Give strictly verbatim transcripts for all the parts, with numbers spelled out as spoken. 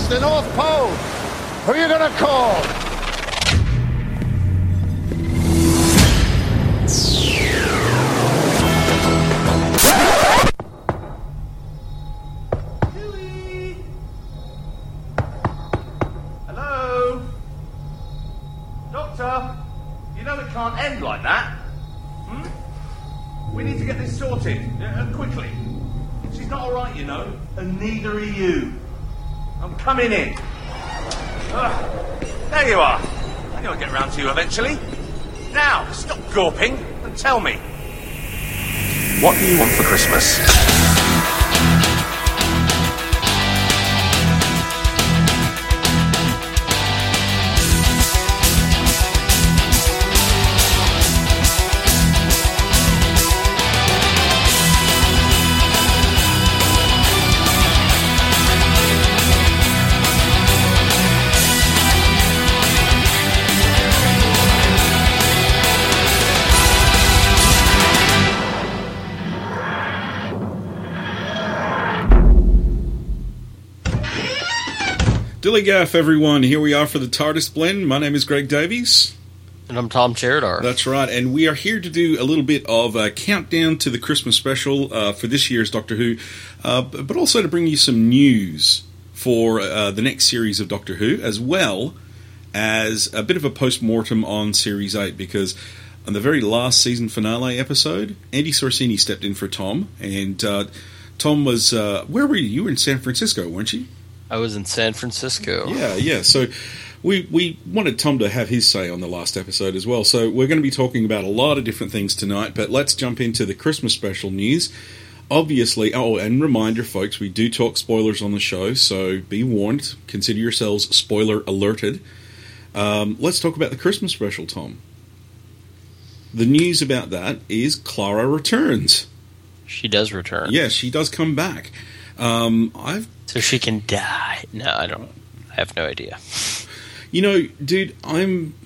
It's the North Pole. Who are you going to call? Hello? Doctor? You know it can't end like that. Hmm? We need to get this sorted. Uh, quickly. She's not alright, you know. And neither are you. I'm coming in. Ugh. There you are. I knew I'd get round to you eventually. Now, stop gawping and tell me. What do you want for Christmas? Dilly gaff, everyone. Here we are for the TARDIS Blend. My name is Greg Davies. And I'm Tom Cheridar. That's right, and we are here to do a little bit of a countdown to the Christmas special uh, for this year's Doctor Who, uh, but also to bring you some news for uh, the next series of Doctor Who, as well as a bit of a post-mortem on Series eight, because on the very last season finale episode, Andy Sorsini stepped in for Tom, and uh, Tom was... Uh, where were you? You were in San Francisco, weren't you? I was in San Francisco. Yeah, yeah. So we we wanted Tom to have his say on the last episode as well. So we're going to be talking about a lot of different things tonight, but let's jump into the Christmas special news. Obviously, oh, and reminder, folks, we do talk spoilers on the show, so be warned. Consider yourselves spoiler alerted. Um, let's talk about the Christmas special, Tom. The news about that is Clara returns. She does return. Yes, she does come back. Um, I've So she can die. No, I don't. I have no idea. You know, dude, I'm...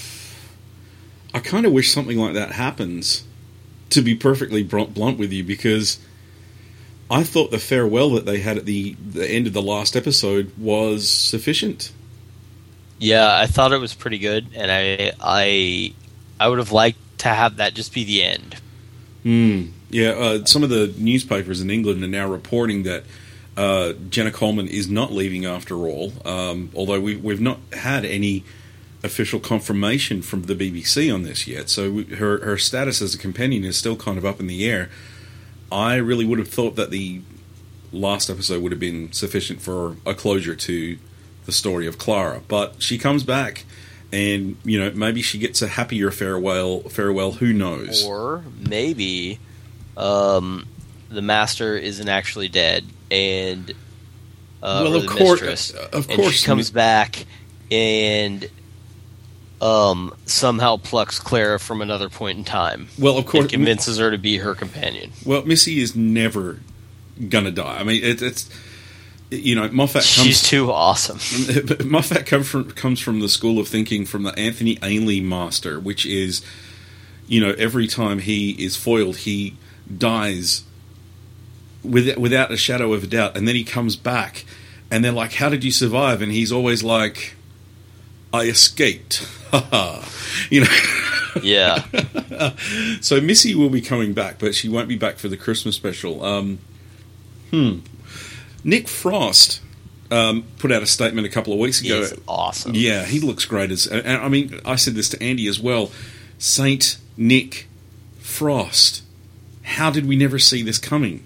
I kind of wish something like that happens, to be perfectly blunt with you, because I thought the farewell that they had at the, the end of the last episode was sufficient. Yeah, I thought it was pretty good, and I I, I would have liked to have that just be the end. Hmm. Yeah, uh, some of the newspapers in England are now reporting that uh, Jenna Coleman is not leaving after all, um, although we, we've not had any official confirmation from the B B C on this yet, so we, her, her status as a companion is still kind of up in the air. I really would have thought that the last episode would have been sufficient for a closure to the story of Clara, but she comes back, and, you know, maybe she gets a happier farewell, farewell, who knows? Or maybe... Um, the Master isn't actually dead, and uh, well, or of the course, mistress, uh, of and course, she comes back and um, somehow plucks Clara from another point in time. Well, of course, and convinces her to be her companion. Well, Missy is never gonna die. I mean, it, it's you know, Moffat. Comes, She's too awesome. Moffat comes from comes from the school of thinking from the Anthony Ainley master, which is, you know, every time he is foiled, he dies with, without a shadow of a doubt, and then he comes back, and they're like, how did you survive? And he's always like, I escaped. You know? Yeah. So Missy will be coming back, but she won't be back for the Christmas special. Um, hmm. Nick Frost um, put out a statement a couple of weeks ago. He's awesome. Yeah, he looks great. As, and I mean, I said this to Andy as well. Saint Nick Frost. How did we never see this coming?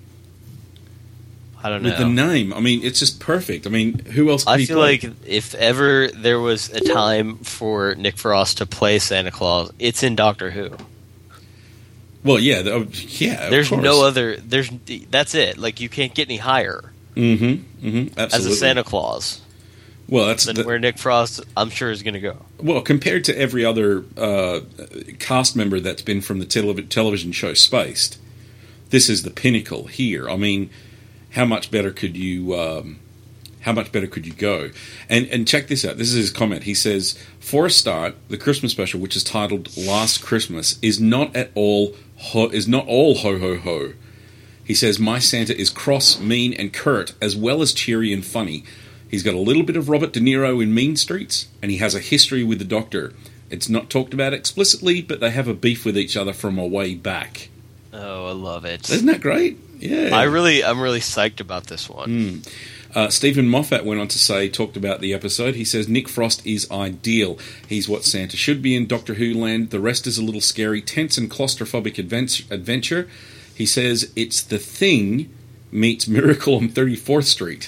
I don't know. With the name. I mean, it's just perfect. I mean, who else could I he feel play? like if ever there was a time for Nick Frost to play Santa Claus, it's in Doctor Who. Well, yeah. Oh, yeah, of There's course. no other... There's That's it. Like, you can't get any higher Mm-hmm. Mm-hmm. Absolutely. as a Santa Claus. Well, that's than the, where Nick Frost, I'm sure, is going to go. well, compared to every other uh, cast member that's been from the tele- television show Spaced, this is the pinnacle here. I mean, how much better could you? Um, how much better could you go? And and check this out. This is his comment. He says, "For a start, the Christmas special, which is titled Last Christmas, is not at all ho- is not all ho ho ho." He says, "My Santa is cross, mean, and curt, as well as cheery and funny. He's got a little bit of Robert De Niro in Mean Streets, and he has a history with the Doctor. It's not talked about explicitly, but they have a beef with each other from a way back. Oh, I love it. Isn't that great? Yeah. I really, I'm really psyched about this one. Mm. Uh, Stephen Moffat went on to say, talked about the episode. He says, Nick Frost is ideal. He's what Santa should be in Doctor Who land. The rest is a little scary, tense and claustrophobic adventure. He says, it's The Thing meets Miracle on thirty-fourth Street.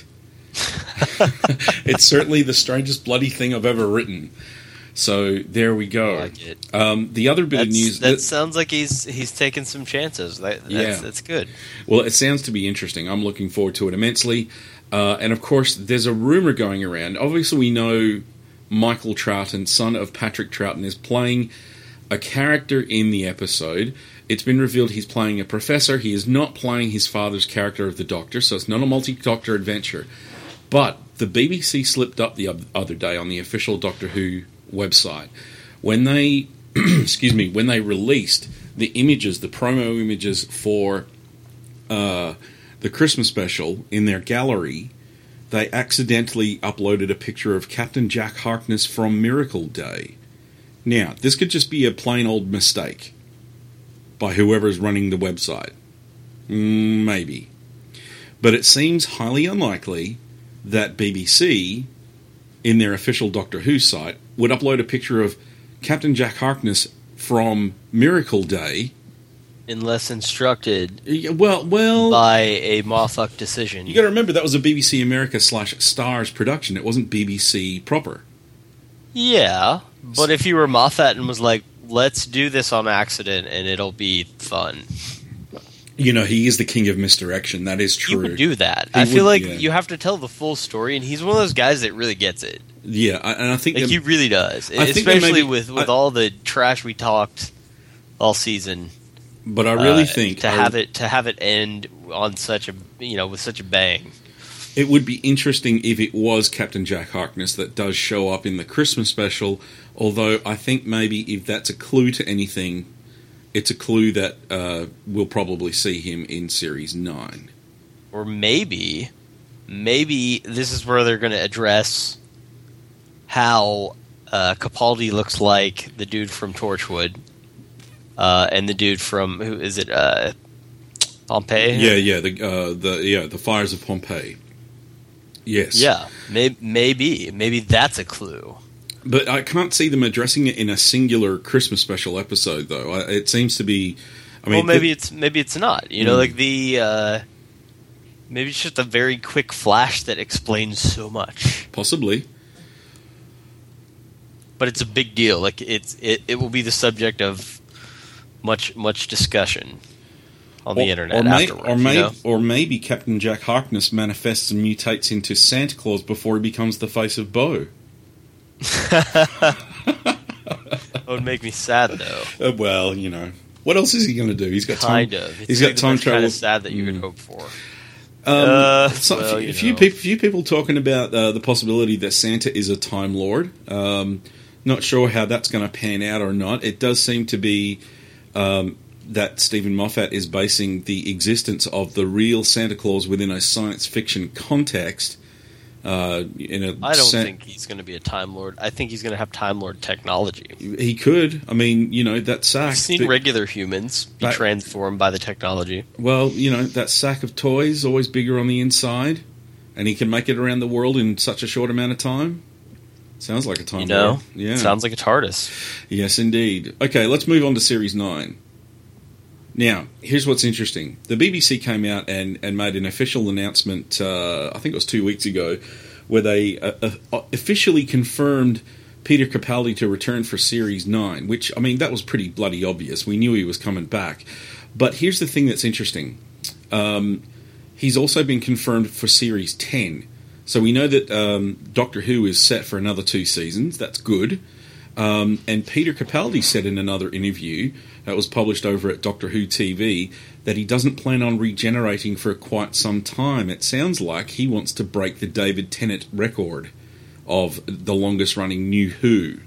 It's certainly the strangest bloody thing I've ever written. So there we go. I like it. Um, the other bit That's, of news that, that sounds like he's he's taking some chances. That, that's, Yeah. that's good. Well, it sounds to be interesting. I'm looking forward to it immensely. Uh, and of course, there's a rumor going around. Obviously, we know Michael Troughton, son of Patrick Troughton, is playing a character in the episode. It's been revealed he's playing a professor. He is not playing his father's character of the Doctor, so it's not a multi-Doctor adventure. But the B B C slipped up the other day on the official Doctor Who website when they, excuse me, when they released the images, the promo images for uh, the Christmas special in their gallery. They accidentally uploaded a picture of Captain Jack Harkness from Miracle Day. Now, this could just be a plain old mistake by whoever's running the website. Mm, maybe. But it seems highly unlikely that B B C, in their official Doctor Who site, would upload a picture of Captain Jack Harkness from Miracle Day. Unless instructed Yeah, Well, well, by a Moffat decision. you got to remember that was a B B C America slash Stars production. It wasn't B B C proper. Yeah, but if you were Moffat and was like, let's do this on accident and it'll be fun. You know, he is the king of misdirection. That is true. You would do that. He I feel would, like yeah. you have to tell the full story, and he's one of those guys that really gets it. Yeah, I- and I think Like that- he really does, I think that especially maybe- with, with I- all the trash we talked all season. but I really uh, think to I- have it to have it end on such a you know with such a bang. it would be interesting if it was Captain Jack Harkness that does show up in the Christmas special, although I think maybe if that's a clue to anything, it's a clue that uh, we'll probably see him in Series nine. Or maybe, maybe this is where they're going to address how uh, Capaldi looks like the dude from Torchwood, uh, and the dude from who is it? Uh, Pompeii. Yeah, yeah, the uh, the yeah the fires of Pompeii. Yes. Yeah, may- maybe, maybe that's a clue. But I can't see them addressing it in a singular Christmas special episode, though. I- It seems to be. I mean, well, maybe the- it's maybe it's not. You know, Mm. like the uh, maybe it's just a very quick flash that explains so much. possibly. But it's a big deal. Like it's it, it will be the subject of much much discussion on the internet or may, afterwards. or, you may, know? or maybe Captain Jack Harkness manifests and mutates into Santa Claus before he becomes the face of Bo. That would make me sad though. Uh, well, you know, what else is he going to do? He's got Kind time. of. It's He's like got the time best kind travel. of sad that you could Mm. hope for. Um, Uh, so, well, a you few, know. pe- few people talking about uh, the possibility that Santa is a Time Lord. Um, not sure how that's going to pan out or not. It does seem to be um, that Stephen Moffat is basing the existence of the real Santa Claus within a science fiction context. Uh, in a I don't San- think he's going to be a Time Lord. I think he's going to have Time Lord technology. he could. I mean, you know, that sack. I've seen that- regular humans be That- transformed by the technology. Well, you know, that sack of toys always bigger on the inside, and he can make it around the world in such a short amount of time. Sounds like a time. You know, Lord. Yeah. sounds like a TARDIS. Yes, indeed. Okay, let's move on to Series nine. Now, here's what's interesting. The B B C came out and, and made an official announcement, uh, I think it was two weeks ago, where they uh, uh, officially confirmed Peter Capaldi to return for Series nine, which, I mean, that was pretty bloody obvious. We knew he was coming back. But here's the thing that's interesting. Um, he's also been confirmed for Series ten. So we know that um, Doctor Who is set for another two seasons. That's good. Um, and Peter Capaldi said in another interview that was published over at Doctor Who T V that he doesn't plan on regenerating for quite some time. It sounds like he wants to break the David Tennant record of the longest running New Who.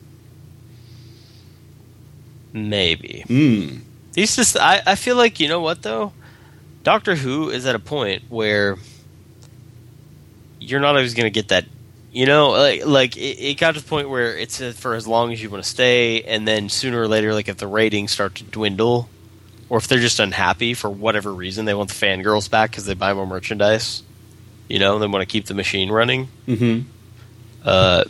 Maybe. Mm. These just I, I feel like, you know what though? Doctor Who is at a point where you're not always going to get that You know, like, like it, it got to the point where it's uh, for as long as you want to stay, and then sooner or later, like if the ratings start to dwindle, or if they're just unhappy for whatever reason, they want the fangirls back because they buy more merchandise. You know, they want to keep the machine running. Mm-hmm. Uh,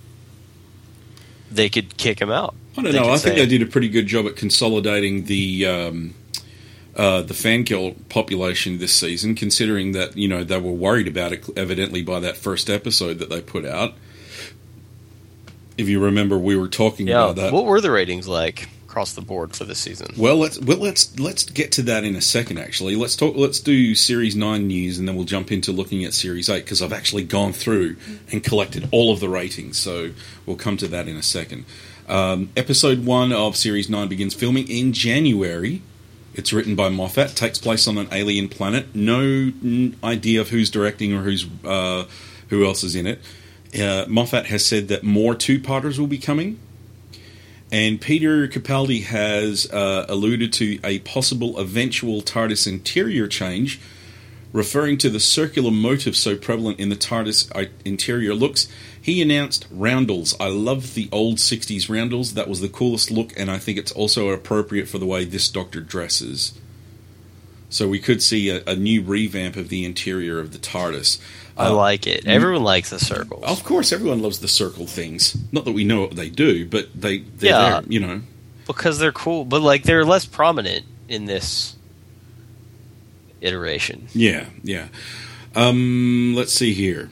they could kick him out. I don't They know. could I think say- they did a pretty good job at consolidating the um, uh, the fangirl population this season, considering that, you know, they were worried about it evidently by that first episode that they put out. If you remember, we were talking Yeah. about that. What were the ratings like across the board for this season? Well, let's well, let's let's get to that in a second. Actually, let's talk. Let's do Series Nine news, and then we'll jump into looking at Series Eight because I've actually gone through and collected all of the ratings. So we'll come to that in a second. Um, episode one of Series Nine begins filming in January. It's written by Moffat. Takes place on an alien planet. No n- idea of who's directing or who's uh, who else is in it. Uh, Moffat has said that more two-parters will be coming. And Peter Capaldi has uh, alluded to a possible eventual TARDIS interior change, referring to the circular motif so prevalent in the TARDIS interior looks. He announced roundels. I love the old sixties roundels. That was the coolest look, and I think it's also appropriate for the way this Doctor dresses. So we could see a, a new revamp of the interior of the TARDIS. I Uh, like it. Everyone likes the circles. Of course, everyone loves the circle things. Not that we know what they do, but they, they're Yeah. there, you know. Because they're cool, but like they're less prominent in this iteration. Yeah, yeah. Um, let's see here.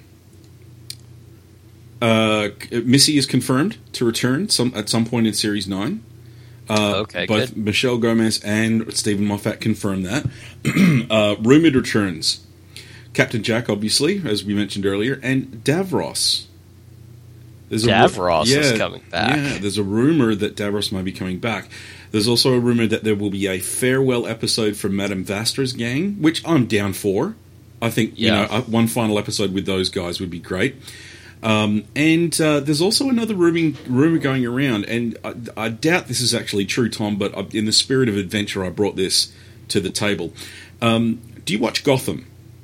Uh, Missy is confirmed to return some at some point in Series nine. Uh, Okay, both good. Michelle Gomez and Stephen Moffat confirmed that. uh, rumored returns. Captain Jack, obviously, as we mentioned earlier, and Davros. There's a ru- Davros is coming back. Yeah, there's a rumor that Davros might be coming back. There's also a rumor that there will be a farewell episode for Madame Vastra's gang, which I'm down for. I think you Yeah. know uh, one final episode with those guys would be great. Um, and uh, there's also another rumor, rumor going around, and I, I doubt this is actually true, Tom, but I, in the spirit of adventure, I brought this to the table. Um, do you watch Gotham?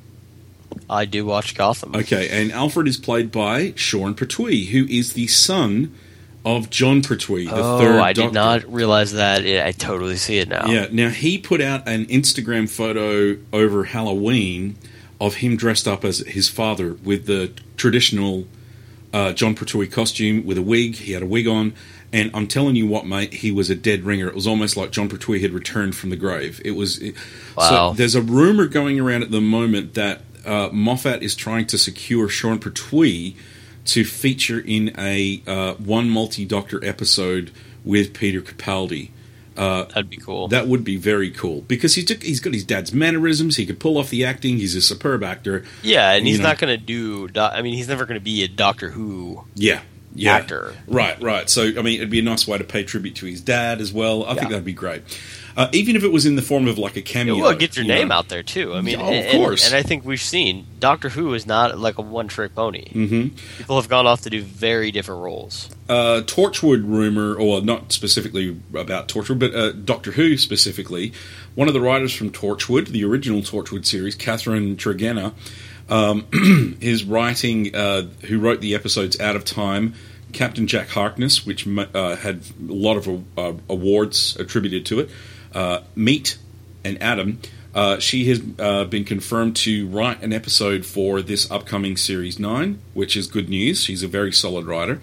I do watch Gotham. Okay, and Alfred is played by Sean Pertwee, who is the son of John Pertwee, the oh, third I did Doctor. not realize that. Yeah, I totally see it now. Yeah, now he put out an Instagram photo over Halloween of him dressed up as his father with the traditional uh, John Pertwee costume with a wig. He had a wig on, and I'm telling you what, mate, he was a dead ringer. It was almost like John Pertwee had returned from the grave. It was. It, Wow. So there's a rumor going around at the moment that uh, Moffat is trying to secure Sean Pertwee to feature in a uh, one multi-Doctor episode with Peter Capaldi. That'd be cool. That would be very cool because he's he's got his dad's mannerisms. He could pull off the acting. He's a superb actor. yeah, and he's you know. not going to do. Do- I mean, he's never going to be a Doctor Who Yeah, yeah. actor. Right, right. So I mean, it'd be a nice way to pay tribute to his dad as well. I think Yeah. that'd be great. Uh, even if it was in the form of like a cameo. Well, get your you name know. out there too. I mean, Oh, of and, course. And I think we've seen Doctor Who is not like a one-trick pony. Mm-hmm. People have gone off to do very different roles. Uh, Torchwood rumor, or not specifically about Torchwood, but uh, Doctor Who specifically. One of the writers from Torchwood, the original Torchwood series, Catherine Tregenna, um, is writing. Uh, who wrote the episodes Out of Time, Captain Jack Harkness, which uh, had a lot of uh, awards attributed to it. Uh, Meet and Adam. Uh, she has uh, been confirmed to write an episode for this upcoming Series nine, which is good news. She's a very solid writer.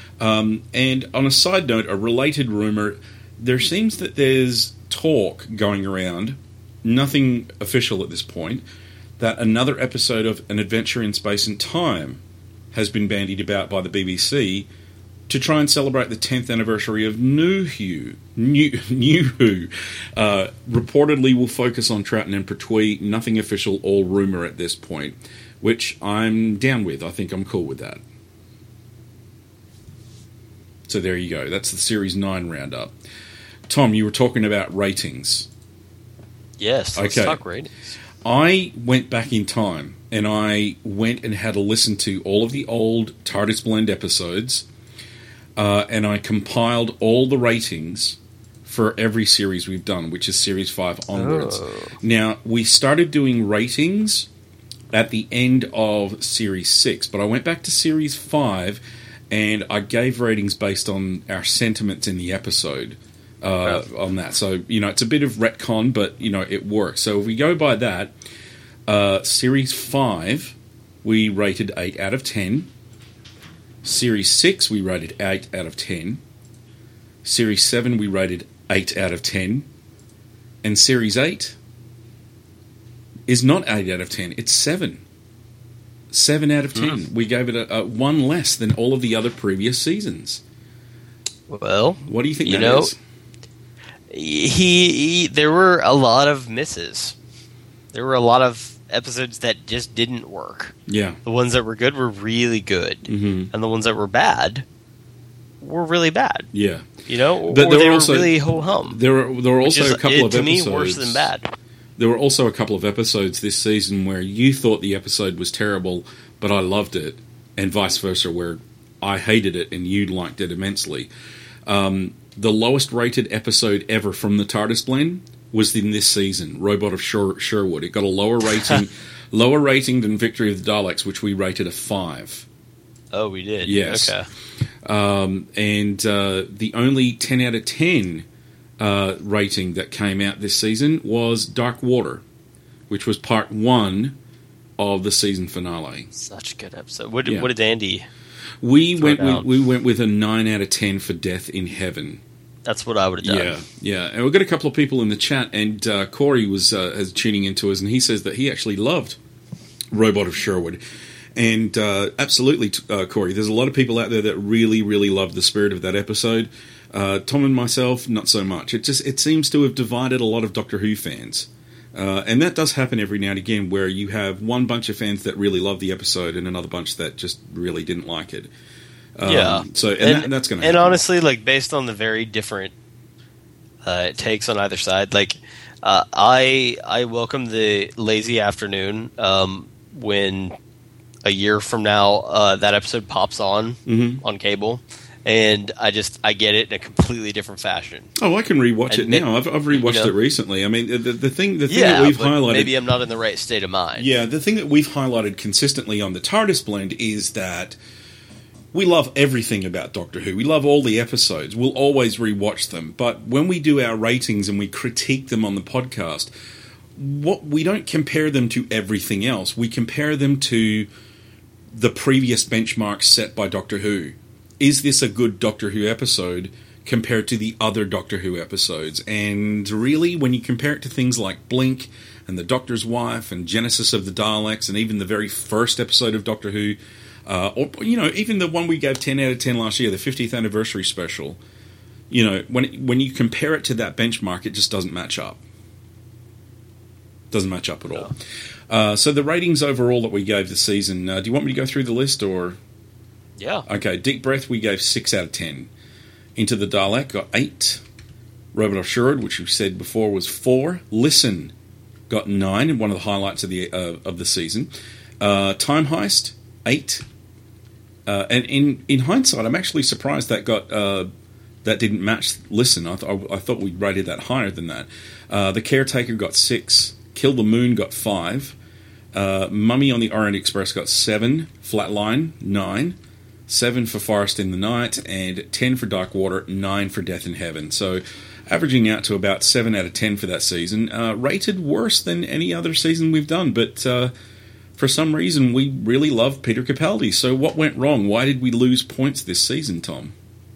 Um, and on a side note, a related rumor, there seems that there's talk going around, nothing official at this point, that another episode of An Adventure in Space and Time has been bandied about by the B B C to try and celebrate the tenth anniversary of New Who. New, New Who. Uh, reportedly will focus on Troughton and Pertwee. Nothing official, all rumour at this point, which I'm down with. I think I'm cool with that. So there you go. That's the Series nine roundup. Tom, you were talking about ratings. Yes, let's Okay. talk ratings. I went back in time and I went and had a listen to all of the old TARDIS Blend episodes. Uh, and I compiled all the ratings for every series we've done, which is Series five onwards. Oh. Now, we started doing ratings at the end of Series six, but I went back to Series five and I gave ratings based on our sentiments in the episode uh, yeah. on that. So, you know, it's a bit of retcon, but, you know, it works. So if we go by that, uh, Series five, we rated eight out of ten. Series six, we rated eight out of ten. Series seven, we rated eight out of ten. And Series eight is not eight out of ten, it's seven. seven out of ten. Mm. We gave it a, a one less than all of the other previous seasons. Well, what do you think you that know, is? He, he, there were a lot of misses. There were a lot of episodes that just didn't work. Yeah. The ones that were good were really good. Mm-hmm. And the ones that were bad were really bad. Yeah. You know, but or there they were were also, really ho-hum. There were, there were also is, a couple it, of to episodes... To me, worse than bad. There were also a couple of episodes this season where you thought the episode was terrible, but I loved it, and vice versa, where I hated it and you liked it immensely. Um, the lowest rated episode ever from the TARDIS blend was in this season, Robot of Sher- Sherwood. It got a lower rating, lower rating than Victory of the Daleks, which we rated a five. Oh, we did. Yes. Okay. Um, and uh, the only ten out of ten uh, rating that came out this season was Dark Water, which was part one of the season finale. Such a good episode. What did, Yeah. what did Andy? We throw went down? with, we went with a nine out of ten for Death in Heaven. That's what I would have done. Yeah, yeah. And we've got a couple of people in the chat, and uh, Corey was uh, is tuning into us, and he says that he actually loved Robot of Sherwood. And uh, absolutely, uh, Corey, there's a lot of people out there that really, really love the spirit of that episode. Uh, Tom and myself, not so much. It just it seems to have divided a lot of Doctor Who fans. Uh, and that does happen every now and again, where you have one bunch of fans that really love the episode and another bunch that just really didn't like it. Um, yeah. So, and, and that, that's going to And happen. honestly, like, based on the very different uh, takes on either side, like, uh, I I welcome the lazy afternoon um, when a year from now uh, that episode pops on Mm-hmm. on cable. And I just, I get it in a completely different fashion. Oh, I can rewatch And it may- now. I've, I've rewatched you know? it recently. I mean, the, the thing, the thing Yeah, that we've but highlighted. maybe I'm not in the right state of mind. Yeah, the thing that we've highlighted consistently on the TARDIS blend is that we love everything about Doctor Who. We love all the episodes. We'll always rewatch them. But when we do our ratings and we critique them on the podcast, what we don't compare them to everything else. We compare them to the previous benchmarks set by Doctor Who. Is this a good Doctor Who episode compared to the other Doctor Who episodes? And really, when you compare it to things like Blink and The Doctor's Wife and Genesis of the Daleks and even the very first episode of Doctor Who, uh, or, you know, even the one we gave ten out of ten last year, the fiftieth anniversary special, you know, when when you compare it to that benchmark, it just doesn't match up. Doesn't match up at all. Uh, so the ratings overall that we gave this season, uh, do you want me to go through the list or... Yeah. Okay, Deep Breath, we gave six out of ten. Into the Dalek, got eight. Robot of Sherwood, which we said before, was four. Listen, got nine, and one of the highlights of the uh, of the season. Uh, Time Heist, eight. Uh, and in, in hindsight, I'm actually surprised that got uh, that didn't match Listen. I, th- I thought we rated that higher than that. Uh, the Caretaker got six. Kill the Moon got five. Uh, Mummy on the Orient Express got seven. Flatline, nine. Seven for Forest in the Night, and ten for Dark Water, nine for Death in Heaven. So, averaging out to about seven out of ten for that season. Uh, rated worse than any other season we've done, but uh, for some reason we really love Peter Capaldi. So, what went wrong? Why did we lose points this season, Tom?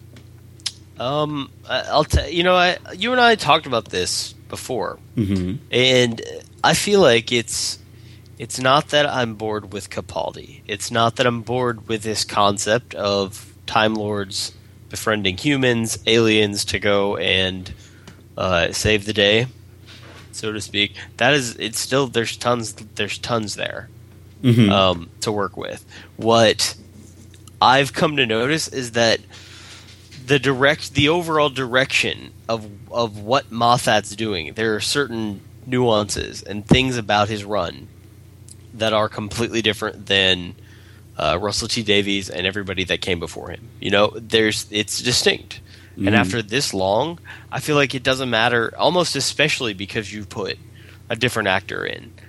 Um, I- I'll tell you know, I you and I talked about this before, Mm-hmm. and I feel like it's it's not that I'm bored with Capaldi. It's not that I'm bored with this concept of Time Lords befriending humans, aliens to go and uh, save the day, so to speak. That is, it's still there's tons there's tons there Mm-hmm. um, to work with. What I've come to notice is that the direct, the overall direction of of what Moffat's doing, there are certain nuances and things about his run that are completely different than uh, Russell T Davies and everybody that came before him. You know, there's it's distinct. Mm-hmm. And after this long, I feel like it doesn't matter, almost especially because you put a different actor in.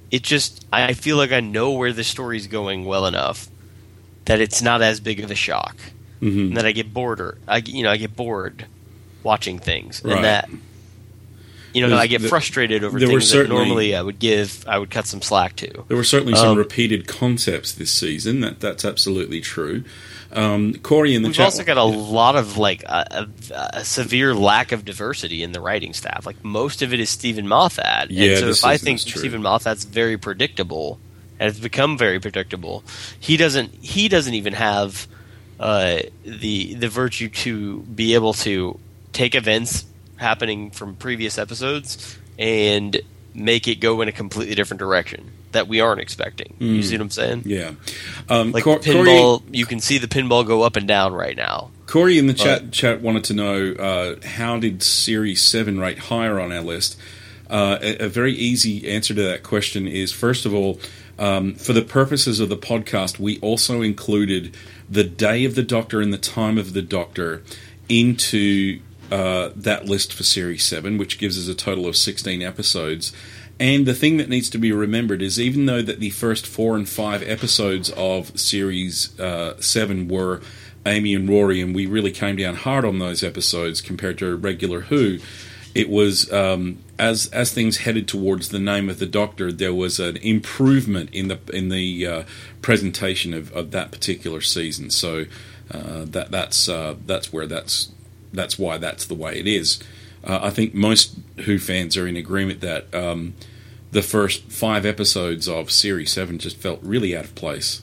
it just I feel like I know where the story's going well enough that it's not as big of a shock, mm-hmm. and that I get bored or I you know I get bored watching things, Right. and that you know There's- I get the- frustrated over there were things that certainly- normally I would give I would cut some slack to. There were certainly some Um, repeated concepts this season. That that's absolutely true. Um, Corey in the We've chat. also got a lot of like a, a, a severe lack of diversity in the writing staff. Like most of it is Stephen Moffat. Yeah, and so this if I season think is true. Stephen Moffat's very predictable, and it's become very predictable, he doesn't. He doesn't even have uh, the the virtue to be able to take events happening from previous episodes and make it go in a completely different direction that we aren't expecting. You see what I'm saying? Yeah. Um, Like Cor- pinball, Corey, you can see the pinball go up and down right now. Corey in the chat But- chat wanted to know uh, how did Series seven rate higher on our list? Uh, a, a very easy answer to that question is, first of all, um, for the purposes of the podcast, we also included the day of the Doctor and the time of the Doctor into uh, that list for Series seven, which gives us a total of sixteen episodes. And the thing that needs to be remembered is, even though that the first four and five episodes of Series uh, seven were Amy and Rory, and we really came down hard on those episodes compared to regular Who, it was um, as as things headed towards the name of the Doctor, there was an improvement in the in the uh, presentation of, of that particular season. So uh, that that's uh, that's where that's that's why that's the way it is. Uh, I think most Who fans are in agreement that um, the first five episodes of Series seven just felt really out of place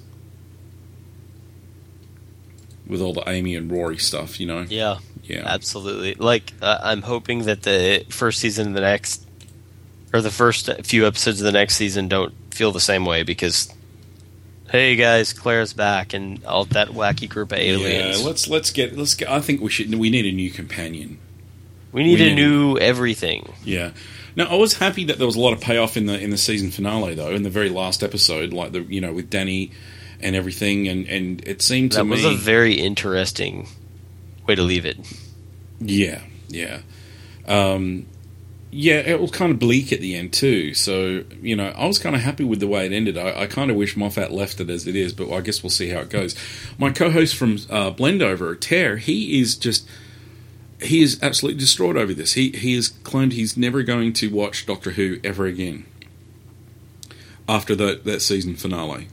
with all the Amy and Rory stuff, you know? Yeah, Yeah. absolutely. Like, uh, I'm hoping that the first season of the next, or the first few episodes of the next season don't feel the same way because, hey guys, Claire's back and all that wacky group of aliens. Yeah, let's let's get let's get. I think we should. We need a new companion. we need we a need- new everything. Yeah. Now, I was happy that there was a lot of payoff in the in the season finale, though, in the very last episode, like the you know with Danny and everything, and, and it seemed to That me was a very interesting way to leave it. yeah, yeah, um, yeah. It was kind of bleak at the end too. So you know, I was kind of happy with the way it ended. I, I kind of wish Moffat left it as it is, but I guess we'll see how it goes. My co-host from uh, Blendover, Ter, he is just. He is absolutely distraught over this. He he has claimed he's never going to watch Doctor Who ever again after that that season finale.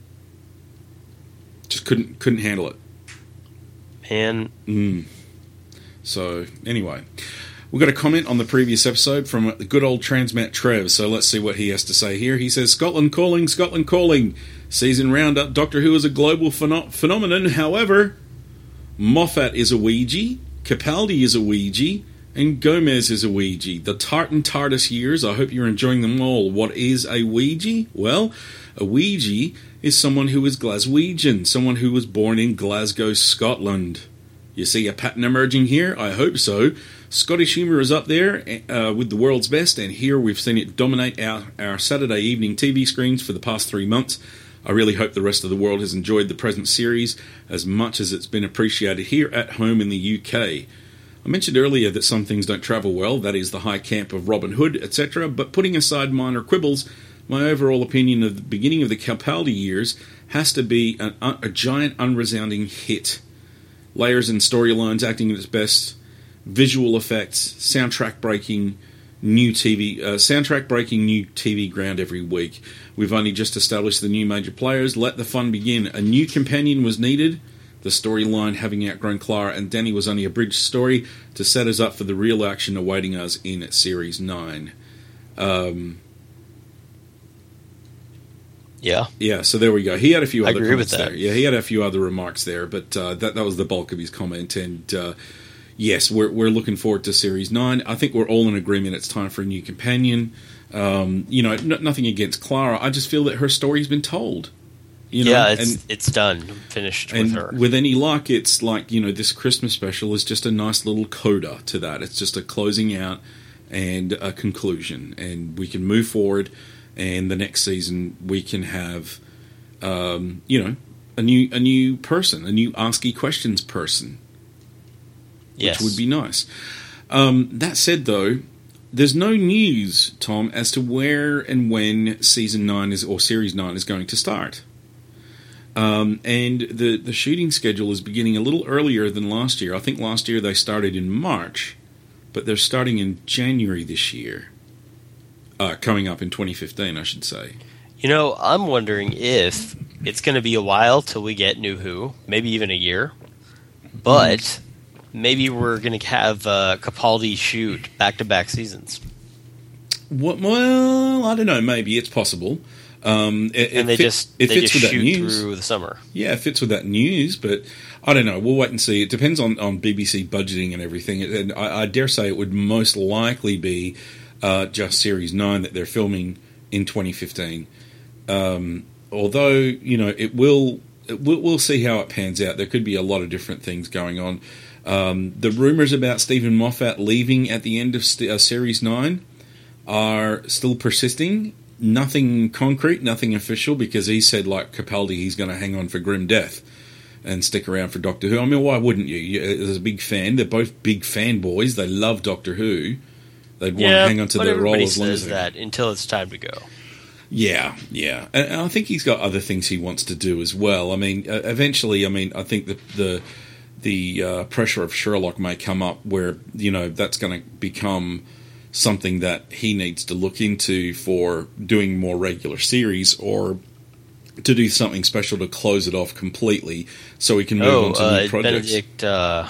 Just couldn't couldn't handle it. Man, Mm. So anyway, we got a comment on the previous episode from the good old Transmat Trev. So let's see what he has to say here. He says, "Scotland calling, Scotland calling. Season roundup. Doctor Who is a global pheno- phenomenon. However, Moffat is a Ouija. Capaldi is a Ouija, and Gomez is a Ouija. The Tartan TARDIS years, I hope you're enjoying them all. What is a Ouija? Well, a Ouija is someone who is Glaswegian, someone who was born in Glasgow, Scotland. You see a pattern emerging here? I hope so. Scottish humour is up there uh, with the world's best, and here we've seen it dominate our, our Saturday evening T V screens for the past three months. I really hope the rest of the world has enjoyed the present series as much as it's been appreciated here at home in the U K. I mentioned earlier that some things don't travel well, that is the high camp of Robin Hood, et cetera, but putting aside minor quibbles, my overall opinion of the beginning of the Capaldi years has to be an, a giant unresounding hit. Layers and storylines acting at its best, visual effects, soundtrack breaking, new T V, uh, soundtrack breaking new T V ground every week. We've only just established the new major players. Let the fun begin. A new companion was needed. The storyline having outgrown Clara and Danny was only a bridge story to set us up for the real action awaiting us in Series nine. Um, yeah. yeah, so there we go. He had a few I other agree with comments there. that. Yeah, he had a few other remarks there, but uh, that, that was the bulk of his comment. And uh, yes, we're, we're looking forward to Series nine. I think we're all in agreement it's time for a new companion. Um, you know, n- nothing against Clara. I just feel that her story's been told. You know? yeah, it's and, it's done. Finished and with her. with any luck, it's like, you know, this Christmas special is just a nice little coda to that. It's just a closing out and a conclusion. And we can move forward, and the next season we can have, um, you know, a new a new person, a new Asky Questions person. Yes. Which would be nice. Um, that said, though, there's no news, Tom, as to where and when season nine is or series nine is going to start. Um, and the the shooting schedule is beginning a little earlier than last year. I think last year they started in March, but they're starting in January this year. Uh, coming up in twenty fifteen, I should say. You know, I'm wondering if it's going to be a while till we get New Who, maybe even a year. But mm. maybe we're going to have uh, Capaldi shoot back-to-back seasons. What, well, I don't know. Maybe it's possible. Um, it, and they it fit, just it they fits just with shoot that news. through the summer. Yeah, it fits with that news, but I don't know. We'll wait and see. It depends on, on B B C budgeting and everything. And I, I dare say it would most likely be uh, just Series nine that they're filming in twenty fifteen. Um, although, you know, it will, it will, we'll see how it pans out. There could be a lot of different things going on. Um, the rumors about Stephen Moffat leaving at the end of st- uh, Series nine are still persisting. Nothing concrete, nothing official, because he said, like Capaldi, he's going to hang on for grim death and stick around for Doctor Who. I mean, why wouldn't you? you as a big fan, they're both big fanboys. They love Doctor Who. They'd want yeah, to hang on to their role as long as they that until it's time to go. Yeah, yeah, and, and I think he's got other things he wants to do as well. I mean, uh, eventually, I mean, I think the the the uh, pressure of Sherlock may come up where, you know, that's going to become something that he needs to look into for doing more regular series, or to do something special to close it off completely, so he can move oh, on to uh, new projects. Benedict, uh,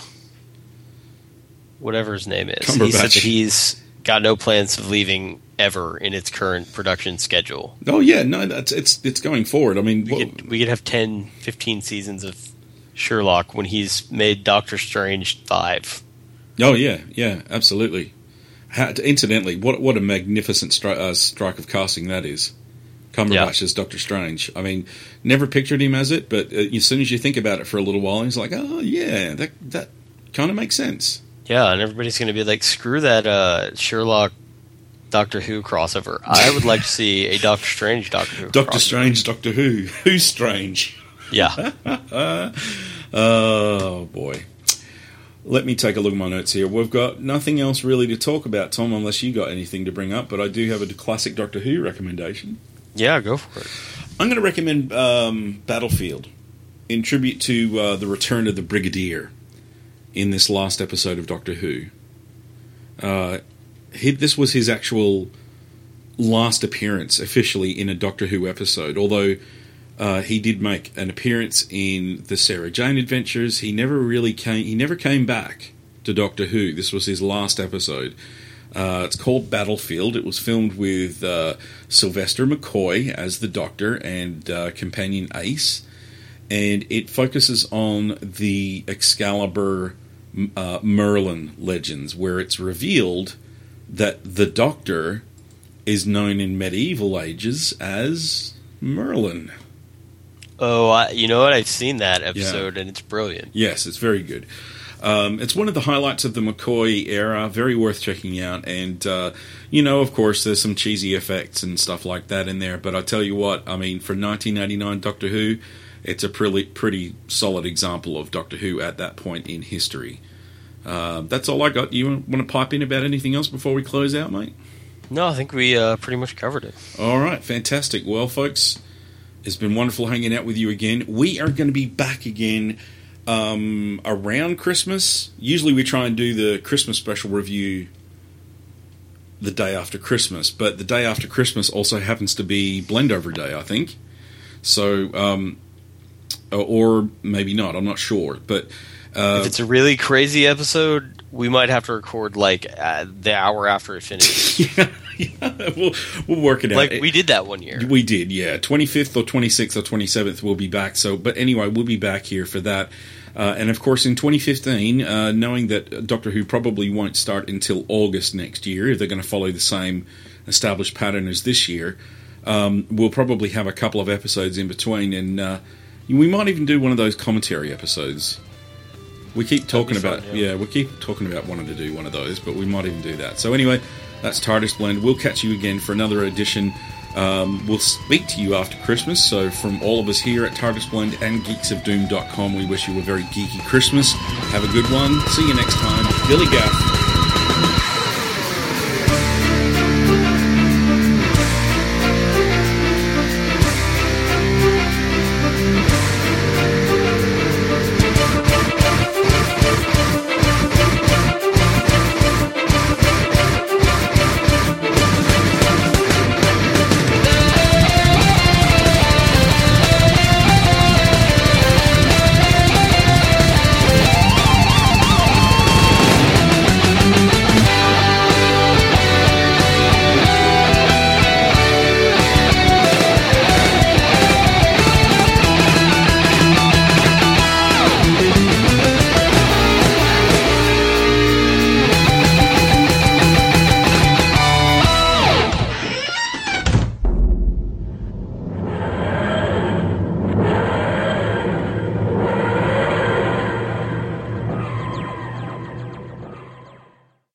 whatever his name is, Cumberbatch. He said that he's got no plans of leaving ever in its current production schedule. Oh yeah, no, that's it's it's going forward. I mean, we well, could we could have ten, fifteen seasons of Sherlock when he's made Doctor Strange five. Oh yeah, yeah, absolutely. How, incidentally, what what a magnificent stri- uh, strike of casting that is. Cumberbatch yeah. as Doctor Strange. I mean, never pictured him as it, but uh, as soon as you think about it for a little while, he's like, oh yeah, that that kind of makes sense. Yeah, and everybody's going to be like, screw that uh, Sherlock Doctor Who crossover. I would like to see a Doctor Strange Doctor Who Doctor crossover. Strange, Doctor Who. Who's strange? Yeah. Oh, boy. Let me take a look at my notes here. We've got nothing else really to talk about, Tom, unless you got anything to bring up, but I do have a classic Doctor Who recommendation. Yeah, go for it. I'm going to recommend um, Battlefield in tribute to uh, the return of the Brigadier in this last episode of Doctor Who. Uh, he, this was his actual last appearance officially in a Doctor Who episode, although uh, he did make an appearance in the Sarah Jane Adventures. He never really came. He never came back to Doctor Who. This was his last episode. Uh, it's called Battlefield. It was filmed with uh, Sylvester McCoy as the Doctor and uh, companion Ace, and it focuses on the Excalibur uh, Merlin legends, where it's revealed that the Doctor is known in medieval ages as Merlin. Oh, I, you know what? I've seen that episode, Yeah. and it's brilliant. Yes, it's very good. Um, it's one of the highlights of the McCoy era, very worth checking out. And, uh, you know, of course, there's some cheesy effects and stuff like that in there. But I tell you what, I mean, for nineteen eighty-nine Doctor Who, it's a pretty, pretty solid example of Doctor Who at that point in history. Uh, that's all I got. You want to pipe in about anything else before we close out, mate? No, I think we uh, pretty much covered it. All right, fantastic. Well, folks, it's been wonderful hanging out with you again. We are going to be back again um, around Christmas. Usually we try and do the Christmas special review the day after Christmas, but the day after Christmas also happens to be Blendover Day, I think. So, um, or maybe not, I'm not sure. But uh, if it's a really crazy episode, we might have to record like uh, the hour after it finishes. yeah, yeah, we'll, we'll work it out. Like we did that one year. We did, yeah. twenty-fifth or twenty-sixth or twenty-seventh we'll be back. So, but anyway, we'll be back here for that. Uh, and of course, in twenty fifteen, uh, knowing that Doctor Who probably won't start until August next year, if they're going to follow the same established pattern as this year, um, we'll probably have a couple of episodes in between, and uh, we might even do one of those commentary episodes. We keep talking fun, about, yeah. yeah, we keep talking about wanting to do one of those, but we might even do that. So anyway, that's TARDIS Blend. We'll catch you again for another edition. Um, we'll speak to you after Christmas. So from all of us here at TARDIS Blend and geeks of doom dot com, we wish you a very geeky Christmas. Have a good one. See you next time. Billy Gaff.